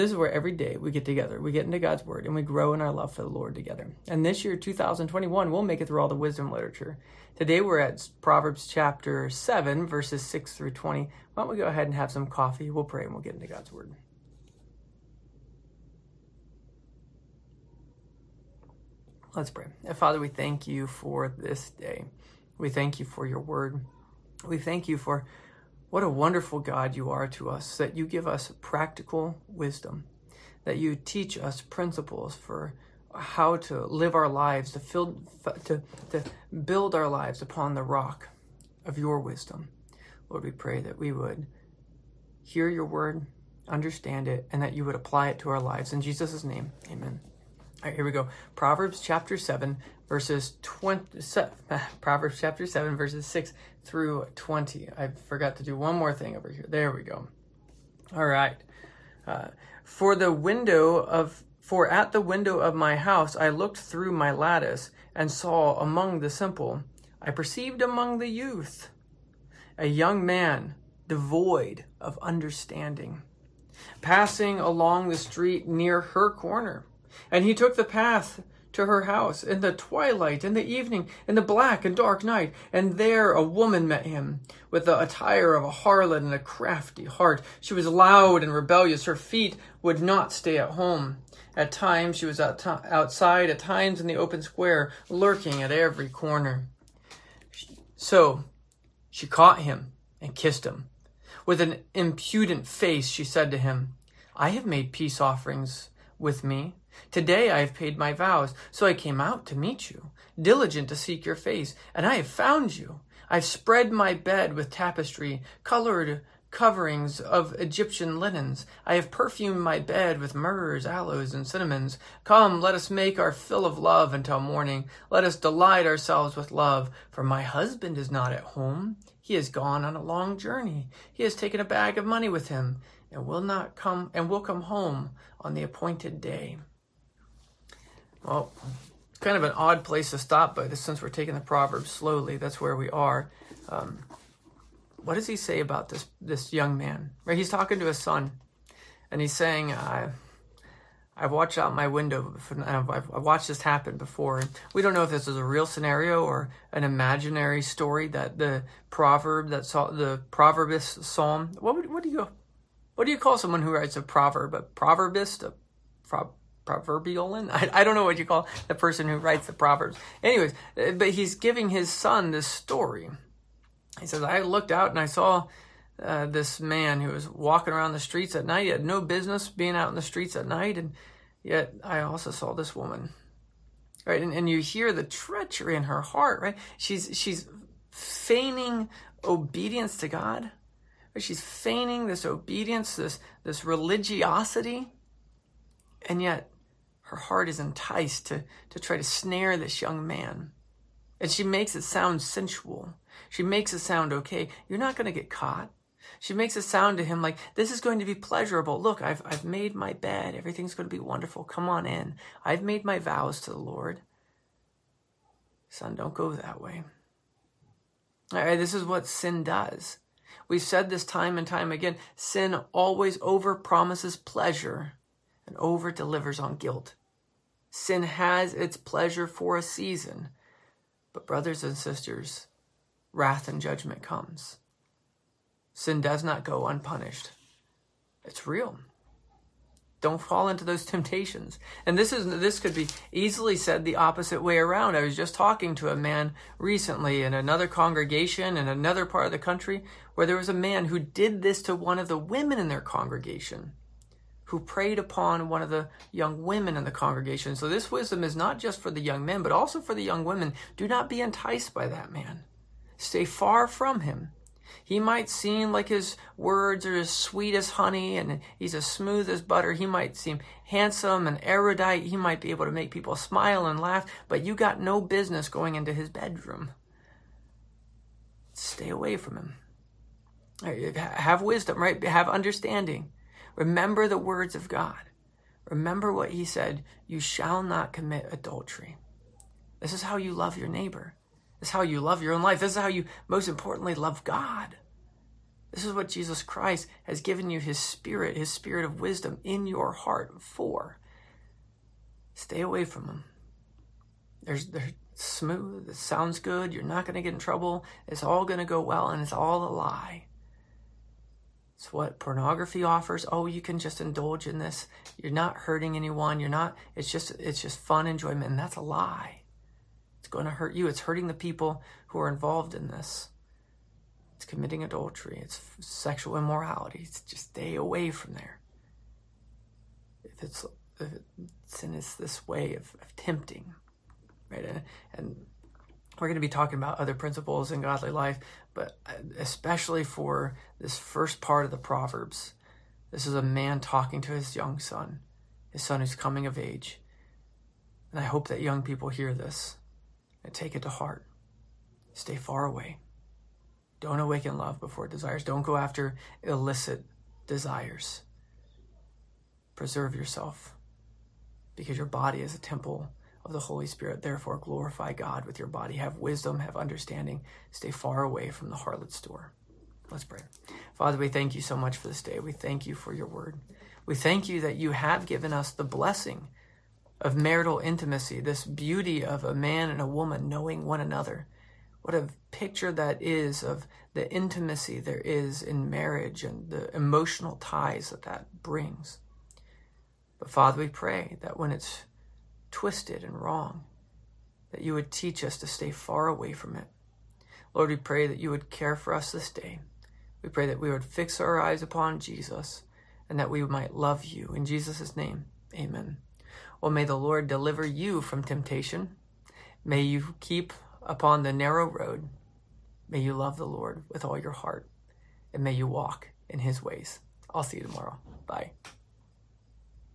This is where every day we get together, we get into God's word, and we grow in our love for the Lord together. And this year, 2021, we'll make it through all the wisdom literature. Today we're at Proverbs chapter 7, verses 6 through 20. Why don't we go ahead and have some coffee? We'll pray and we'll get into God's word. Let's pray. Father, we thank you for this day. We thank you for your word. We thank you for what a wonderful God you are to us, that you give us practical wisdom, that you teach us principles for how to live our lives, to build our lives upon the rock of your wisdom. Lord, we pray that we would hear your word, understand it, and that you would apply it to our lives. In Jesus' name, amen. All right, here we go. Proverbs chapter 7, verses 6 through 20. I forgot to do one more thing over here. There we go. All right. For at the window of my house I looked through my lattice and saw among the simple, I perceived among the youth a young man devoid of understanding, passing along the street near her corner. And he took the path to her house in the twilight, in the evening, in the black and dark night. And there a woman met him with the attire of a harlot and a crafty heart. She was loud and rebellious. Her feet would not stay at home. At times she was outside, at times in the open square, lurking at every corner. So she caught him and kissed him. With an impudent face she said to him, I have made peace offerings with me. Today I have paid my vows, so I came out to meet you, diligent to seek your face, and I have found you. I've spread my bed with tapestry, colored coverings of Egyptian linens. I have perfumed my bed with myrrhs, aloes, and cinnamons. Come, let us make our fill of love until morning. Let us delight ourselves with love, for my husband is not at home. He has gone on a long journey. He has taken a bag of money with him, and will come home on the appointed day. Well, kind of an odd place to stop, but since we're taking the Proverbs slowly, that's where we are. What does he say about this young man? Right, he's talking to his son, and he's saying, I've watched out my window, and I've watched this happen before. And we don't know if this is a real scenario or an imaginary story that the proverbist psalm. What do you call someone who writes a proverb? A proverbist? Proverbialan? I don't know what you call the person who writes the Proverbs. Anyways, but he's giving his son this story. He says, I looked out and I saw this man who was walking around the streets at night. He had no business being out in the streets at night, and yet I also saw this woman. Right, and you hear the treachery in her heart, right? She's feigning obedience to God. Right? She's feigning this obedience, this religiosity, and yet her heart is enticed to try to snare this young man. And she makes it sound sensual. She makes it sound okay. You're not going to get caught. She makes it sound to him like, this is going to be pleasurable. Look, I've made my bed. Everything's going to be wonderful. Come on in. I've made my vows to the Lord. Son, don't go that way. All right, this is what sin does. We've said this time and time again. Sin always over-promises pleasure and over-delivers on guilt. Sin has its pleasure for a season, but brothers and sisters, wrath and judgment comes. Sin does not go unpunished. It's real. Don't fall into those temptations. And this could be easily said the opposite way around. I was just talking to a man recently in another congregation in another part of the country where there was a man who did this to one of the women in their congregation, who preyed upon one of the young women in the congregation. So this wisdom is not just for the young men, but also for the young women. Do not be enticed by that man. Stay far from him. He might seem like his words are as sweet as honey and he's as smooth as butter. He might seem handsome and erudite. He might be able to make people smile and laugh, but you got no business going into his bedroom. Stay away from him. Have wisdom, right? Have understanding. Remember the words of God. Remember what he said, you shall not commit adultery. This is how you love your neighbor. This is how you love your own life. This is how you, most importantly, love God. This is what Jesus Christ has given you his spirit of wisdom in your heart for. Stay away from them. They're smooth. It sounds good. You're not going to get in trouble. It's all going to go well, and it's all a lie. It's what pornography offers. Oh, you can just indulge in this. You're not hurting anyone. It's just fun enjoyment, and that's a lie. It's going to hurt you. It's hurting the people who are involved in this. It's committing adultery. It's sexual immorality. It's just stay away from there. If sin is this way of tempting, right? And we're going to be talking about other principles in godly life, but especially for this first part of the Proverbs, this is a man talking to his young son, his son who's coming of age. And I hope that young people hear this and take it to heart. Stay far away. Don't awaken love before desires. Don't go after illicit desires. Preserve yourself, because your body is a temple of the Holy Spirit. Therefore, glorify God with your body. Have wisdom, have understanding. Stay far away from the harlot's door. Let's pray. Father, we thank you so much for this day. We thank you for your word. We thank you that you have given us the blessing of marital intimacy, this beauty of a man and a woman knowing one another. What a picture that is of the intimacy there is in marriage and the emotional ties that brings. But Father, we pray that when it's twisted and wrong, that you would teach us to stay far away from it. Lord, we pray that you would care for us this day. We pray that we would fix our eyes upon Jesus and that we might love you. In Jesus' name, amen. Well, may the Lord deliver you from temptation. May you keep upon the narrow road. May you love the Lord with all your heart, and may you walk in his ways. I'll see you tomorrow. Bye.